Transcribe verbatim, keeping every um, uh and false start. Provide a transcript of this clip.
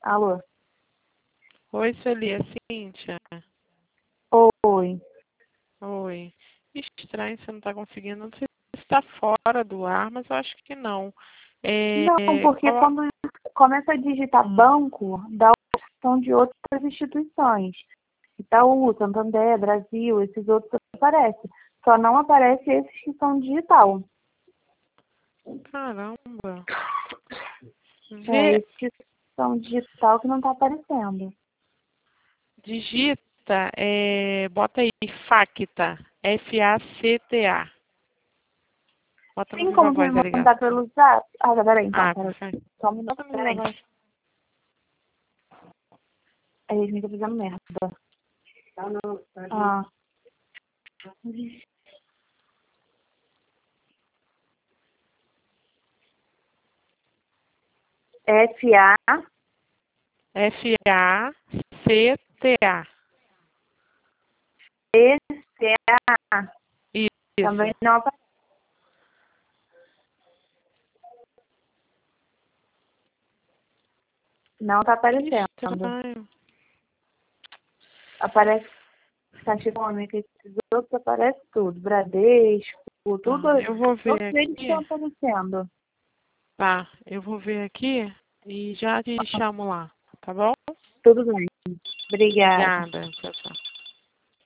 Alô? Oi, Sueli, é Cíntia. Oi. Oi. Estranho, você não está conseguindo. Não sei se está fora do ar, mas eu acho que não. É, Não, porque colo- quando começa a digitar banco, dá a opção de outras instituições. Itaú, Santander, Brasil, esses outros aparecem. Só não aparece esses que são digital. Caramba. É, Vê, esses que são digital que não está aparecendo. digita, é, bota aí, FACTA. F A C T A. Bota no Tem Viva como você Voz me a mandar ligação. pelo zap? Ah, peraí, então, Ah, peraí. perfeito. Só um minuto, Bota no Viva peraí. Voz. A gente tá fazendo merda. Ah. F A F A C T A. C C A. Também Isso. não aparece. Não tá Que aparecendo. estranho. Aparece Caixa Econômica, esses outros aparece tudo. Bradesco, tudo. Tá, eu vou ver Todos eles estão aqui. aparecendo. Tá, eu vou ver aqui e já te chamo lá, tá bom? Tudo bem. Obrigada. Obrigada. Tchau, tchau.